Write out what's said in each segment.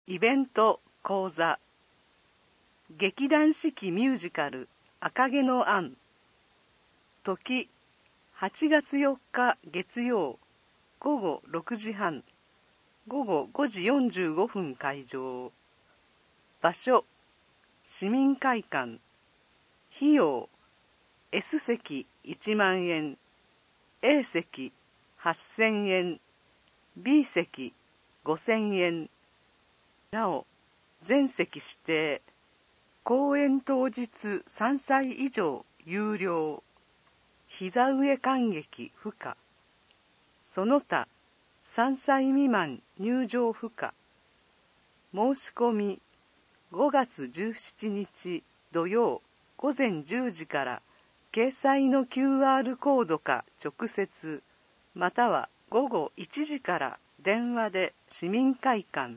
イベント講座劇団四季ミュージカル赤毛のアン時8月4日月曜午後6時半午後5時45分開場場所市民会館費用 S 席1万円 A 席8000円 B 席5000円なお全席指定公演当日3歳以上有料膝上観劇不可その他3歳未満入場不可申し込み5月17日土曜午前10時から掲載の QR コードか直接または午後1時から電話で市民会館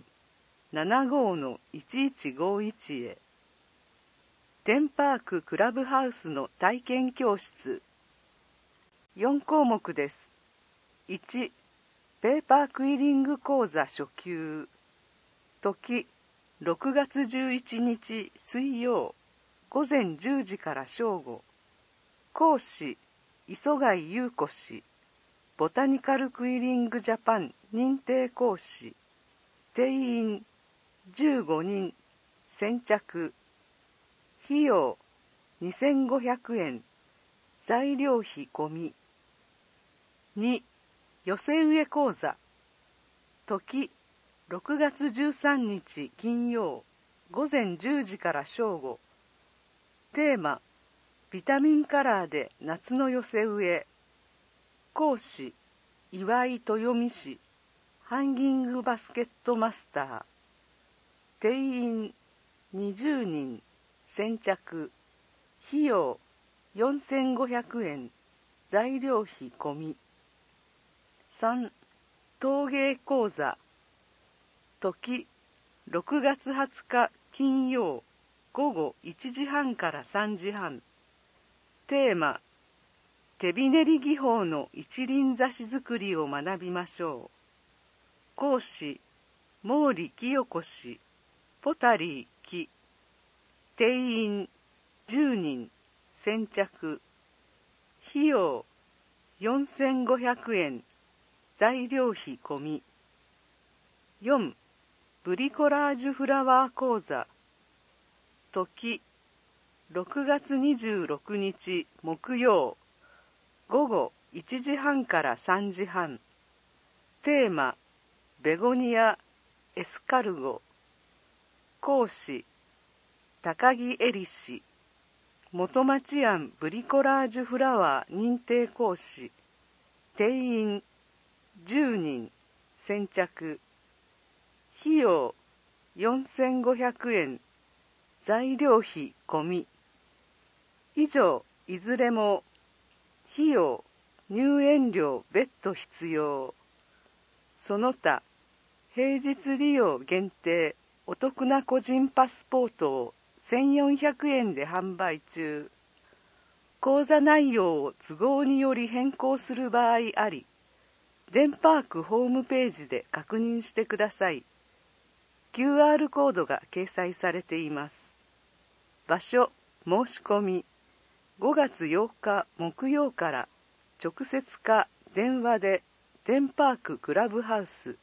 75-1151へデンパーククラブハウスの体験教室4項目です。1. ペーパークイリング講座初級時6月11日水曜午前10時から正午講師磯貝優子氏ボタニカルクイリングジャパン認定講師定員15人先着費用2500円材料費込み2寄せ植え講座時6月13日金曜午前10時から正午テーマビタミンカラーで夏の寄せ植え講師岩井豊美氏ハンギングバスケットマスター定員20人先着費用4500円材料費込み3陶芸講座時6月20日金曜午後1時半から3時半テーマ手びねり技法の一輪挿し作りを学びましょう講師毛利清子氏ポタリー木定員10人先着費用4500円材料費込み4ブリコラージュフラワー講座時6月26日木曜午後1時半から3時半テーマベゴニアエスカルゴ講師高木恵里氏元町庵ブリコラージュフラワー認定講師定員10人先着費用4500円材料費込み以上いずれも費用入園料別途必要その他平日利用限定お得な個人パスポートを1400円で販売中講座内容を都合により変更する場合ありデンパークホームページで確認してください QR コードが掲載されています場所申し込み5月8日木曜から直接か電話でデンパーククラブハウス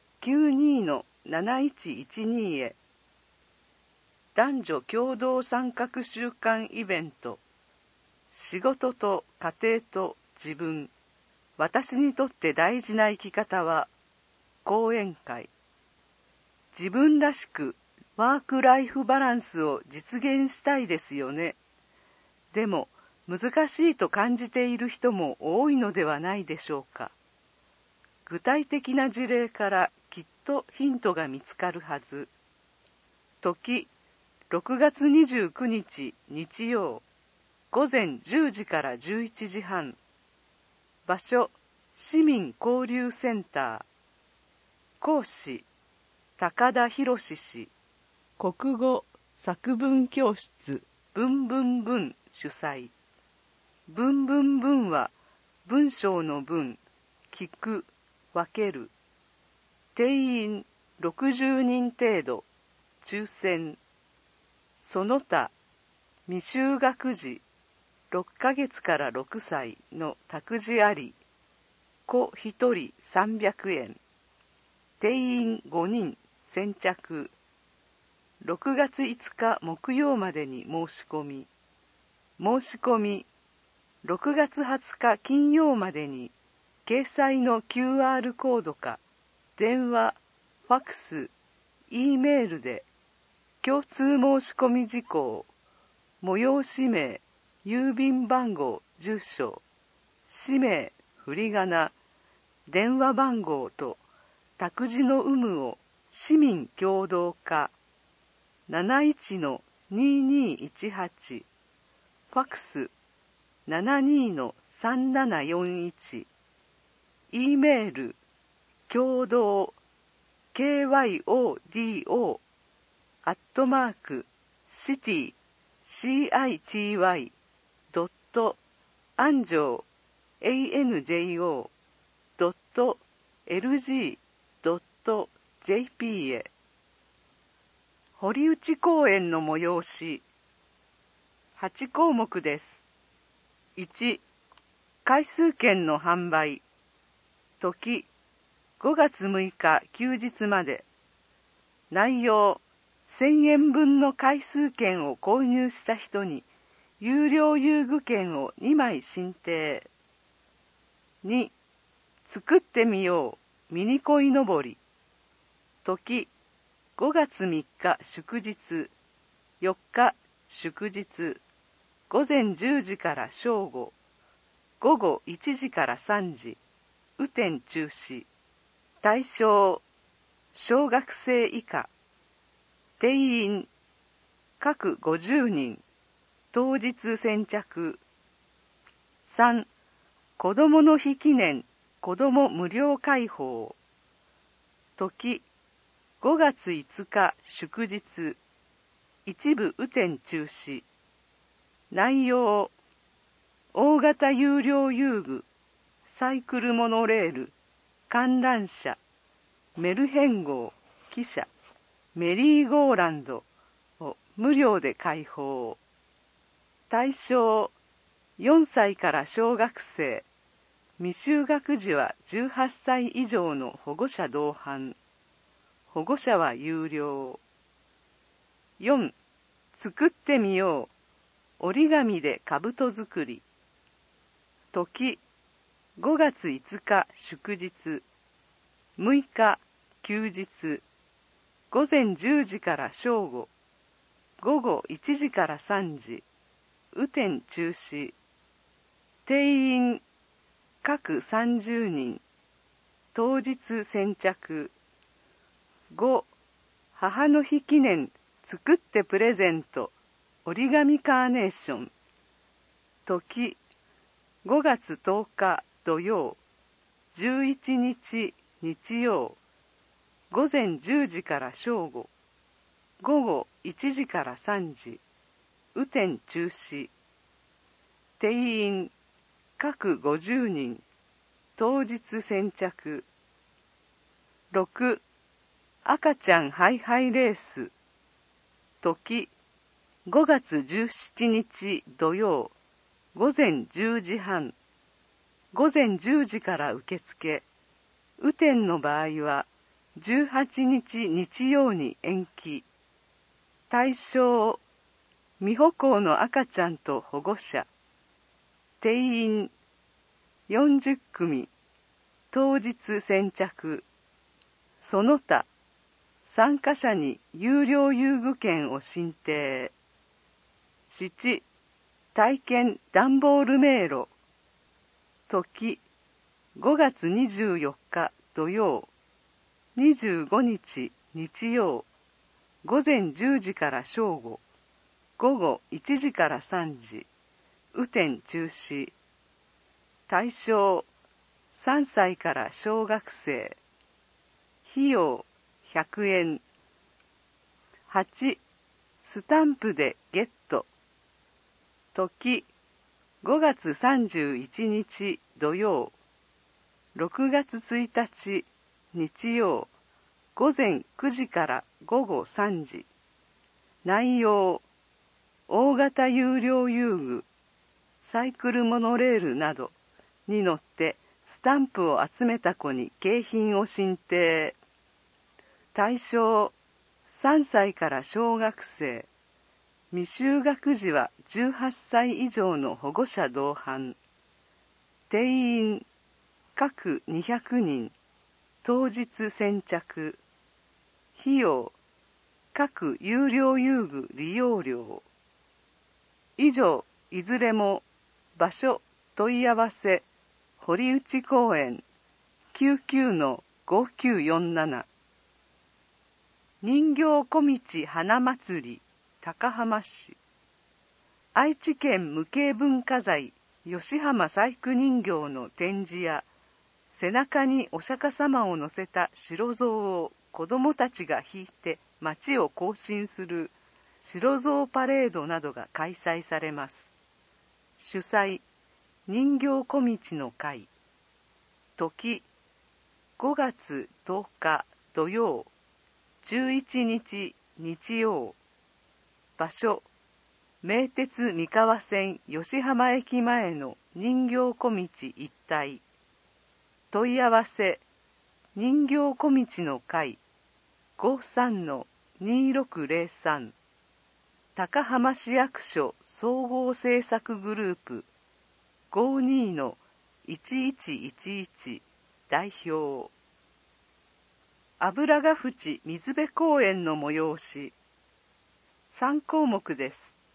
92-7112 へ男女共同参画週間イベント仕事と家庭と自分私にとって大事な生き方は講演会自分らしくワークライフバランスを実現したいですよねでも難しいと感じている人も多いのではないでしょうか具体的な事例からきっとヒントが見つかるはず時6月29日日曜午前10時から11時半場所市民交流センター講師高田博氏国語作文教室ぶんぶんぶん主催ぶんぶんぶんは文章の文聞く分ける定員 60人程度抽選。その他未就学児6ヶ月から6歳の託児あり、子1人300円、定員5人先着。6月5日木曜までに申し込み。申し込み6月20日金曜までに掲載の QR コードか電話、ファクス、E メールで共通申し込み事項、催し名、郵便番号、住所、氏名、振り仮名、電話番号と託児の有無を市民共同化 71-2218、ファクス 72-3741、E メール共同 KYODO city.city.anjo.lg.jp へ。堀内公園の催し8項目です。1、回数券の販売。時5月6日休日まで。内容1000円分の回数券を購入した人に有料遊具券を2枚進呈。2、作ってみようミニ鯉のぼり。時5月3日祝日、4日祝日、午前10時から正午、午後1時から3時、雨天中止。対象小学生以下。定員各50人、当日先着。3、子どもの日記念子ども無料開放。時5月5日祝日、一部雨天中止。内容大型有料遊具、サイクルモノレール、観覧車、メルヘン号、汽車、メリーゴーランドを無料で開放。対象4歳から小学生、未就学児は18歳以上の保護者同伴。保護者は有料。4、作ってみよう折り紙で兜作り。時5月5日祝日、6日休日、午前10時から正午、午後1時から3時、雨天中止。定員各30人、当日先着。5、母の日記念作ってプレゼント折り紙カーネーション。時5月10日土曜、11日日曜、午前10時から正午、午後1時から3時、雨天中止。定員各50人、当日先着。6、赤ちゃんハイハイレース。時5月17日土曜、午前10時半、午前10時から受付。雨天の場合は18日日曜に延期。対象未歩行の赤ちゃんと保護者。定員40組、当日先着。その他参加者に有料遊具券を進呈。7、体験段ボール迷路。時5月24日土曜、25日日曜、午前10時から正午、午後1時から3時、雨天中止。対象3歳から小学生。費用100円。8、スタンプでゲット。時5月31日土曜、6月1日日曜、 午前9時から午後3時。内容、大型有料遊具、サイクルモノレールなどに乗ってスタンプを集めた子に景品を進呈。対象、3歳から小学生。未就学児は18歳以上の保護者同伴。定員、各200人。当日先着。費用、各有料遊具利用料。以上、いずれも、場所、問い合わせ、堀内公園、99-5947。人形小道花祭り、高浜市。愛知県無形文化財、吉浜細工人形の展示や、背中にお釈迦様を乗せた白象を子供たちが引いて街を行進する白象パレードなどが開催されます。主催、人形小道の会。時、5月10日土曜、11日日曜。場所、名鉄三河線吉浜駅前の人形小道一帯。問い合わせ、人形小道の会 53-2603 高浜市役所総合政策グループ 52-1111 代表。油ヶ淵水辺公園の催し。3項目です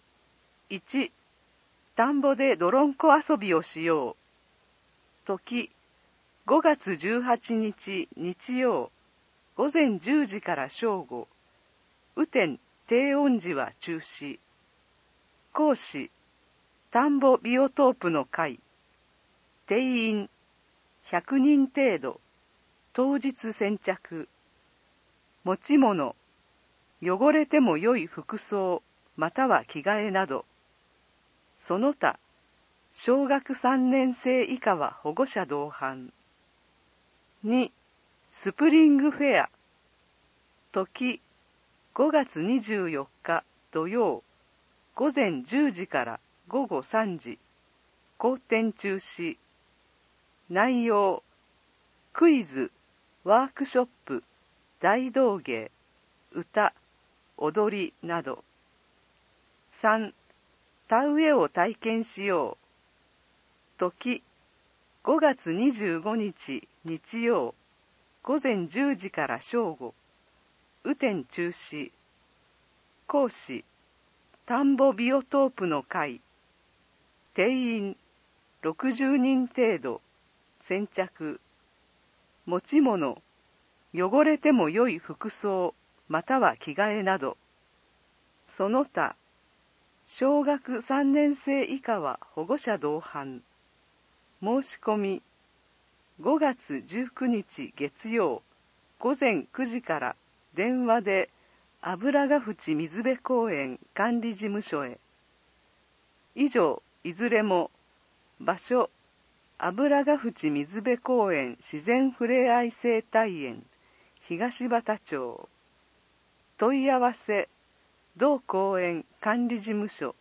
。1、田んぼで泥んこ遊びをしよう。時、5月18日日曜、午前10時から正午。雨天低温時は中止。講師、田んぼビオトープの会。定員、100人程度。当日先着。持ち物、汚れても良い服装、または着替えなど。その他、小学3年生以下は保護者同伴。2、スプリングフェア。時、5月24日土曜、午前10時から午後3時。後天中止。内容、クイズ、ワークショップ、大道芸、歌、踊りなど。3、田植えを体験しよう。時、5月25日日曜、午前10時から正午。雨天中止。講師、田んぼビオトープの会。定員、60人程度。先着。持ち物、汚れても良い服装、または着替えなど。その他、小学3年生以下は保護者同伴。申し込み、5月19日月曜、午前9時から電話で油ヶ淵水辺公園管理事務所へ。以上、いずれも、場所、油ヶ淵水辺公園自然ふれあい生態園、東畑町。問い合わせ、同公園管理事務所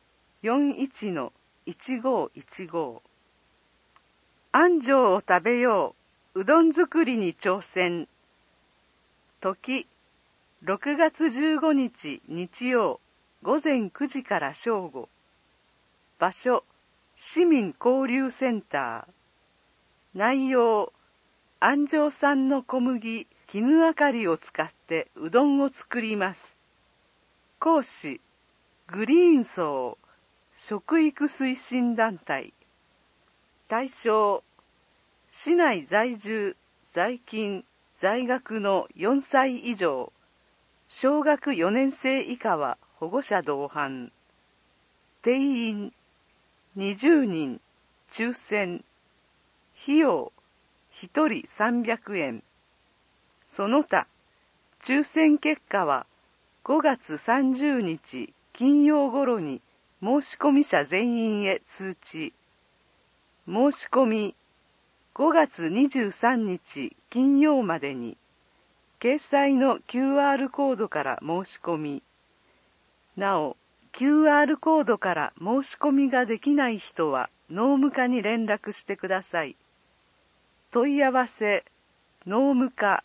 41-1515。安城を食べよう、うどん作りに挑戦。時、6月15日日曜、午前9時から正午。場所、市民交流センター。内容、安城産の小麦、絹あかりを使ってうどんを作ります。講師、グリーン層、食育推進団体。対象、市内在住、在勤、在学の4歳以上、小学4年生以下は保護者同伴。定員、20人、抽選。費用、1人300円。その他、抽選結果は5月30日金曜頃に申し込み者全員へ通知。申し込み、5月23日金曜までに。 掲載の QR コードから申し込み、なお、QR コードから申し込みができない人は農務課に連絡してください。問い合わせ、農務課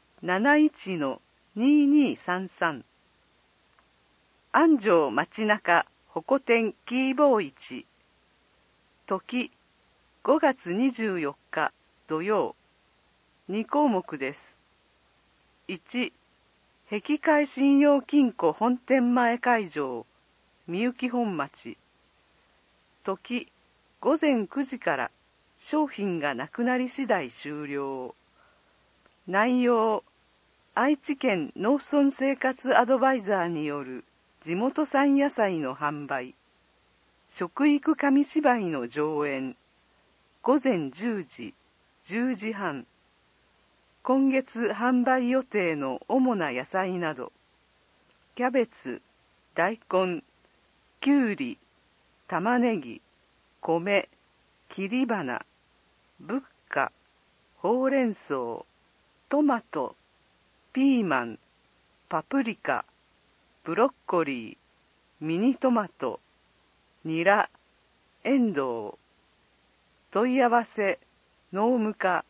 71-2233 安城街中ホコ天キーボー市時5月24日土曜2項目です。1、碧海信用金庫本店前会場みゆき本町時午前9時から商品がなくなり次第終了。内容、愛知県農村生活アドバイザーによる地元産野菜の販売、食育紙芝居の上演、午前10時、10時半。今月販売予定の主な野菜など、キャベツ、大根、きゅうり、玉ねぎ、米、切り花、仏花、ほうれん草、トマト、ピーマン、パプリカ、ブロッコリー、ミニトマト、ニラ、エンドウ。問い合わせ、農務課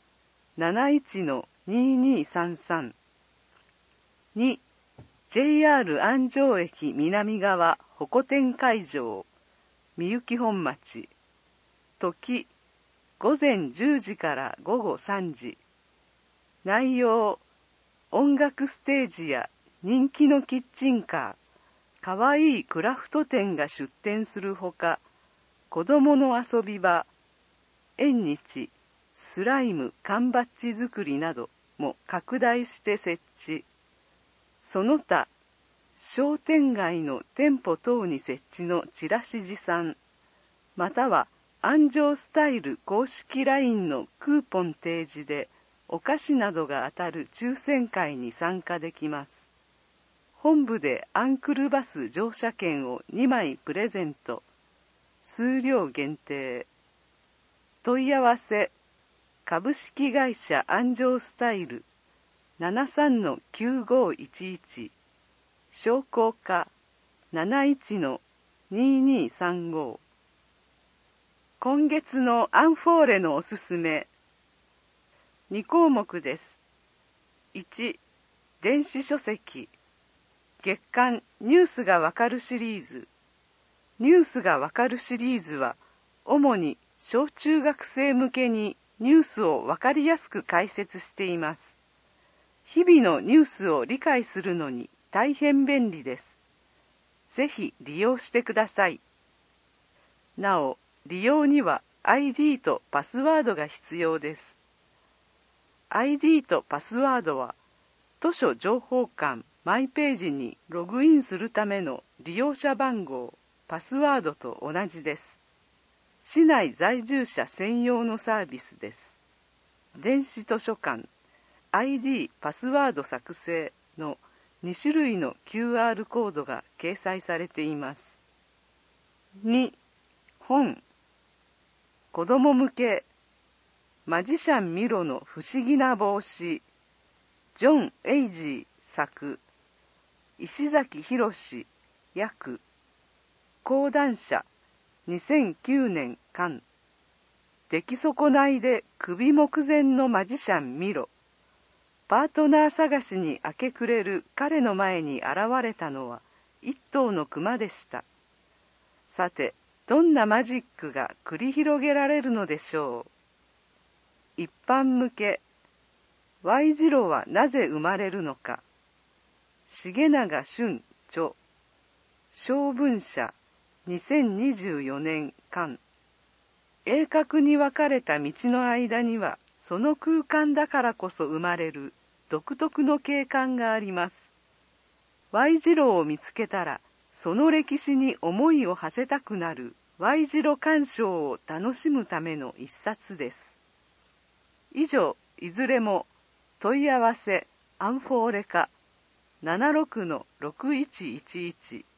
71-2233 2、JR 安城駅南側ホコ天会場みゆき本町時午前10時から午後3時。内容、音楽ステージや人気のキッチンカー、かわいいクラフト店が出店するほか、子どもの遊び場、縁日、スライム缶バッジ作りなども拡大して設置。その他、商店街の店舗等に設置のチラシ持参、または安城スタイル公式 LINE のクーポン提示でお菓子などが当たる抽選会に参加できます。本部でアンクルバス乗車券を2枚プレゼント。数量限定。問い合わせ、株式会社安城スタイル 73-9511 商工課 71-2235。今月のアンフォーレのおすすめ2項目です。1、電子書籍月刊ニュースがわかるシリーズ。ニュースがわかるシリーズは主に小中学生向けにニュースをわかりやすく解説しています。日々のニュースを理解するのに大変便利です。ぜひ利用してください。なお、利用には ID とパスワードが必要です。ID とパスワードは図書情報館マイページにログインするための利用者番号、パスワードと同じです。市内在住者専用のサービスです。電子図書館、ID パスワード作成の2種類の QR コードが掲載されています。2、本。子供向け、マジシャンミロの不思議な帽子、ジョン・エイジー作、石崎博訳、講談社、2009年刊。出来損ないで首目前のマジシャンミロ。パートナー探しに明け暮れる彼の前に現れたのは一頭の熊でした。さて、どんなマジックが繰り広げられるのでしょう。一般向け、Y 字路はなぜ生まれるのか。重永俊著、小文社、2024年刊。鋭角に分かれた道の間には、その空間だからこそ生まれる独特の景観があります。Y 字路を見つけたら、その歴史に思いを馳せたくなる Y 字路鑑賞を楽しむための一冊です。以上、いずれも問い合わせアンフォーレ課 76-6111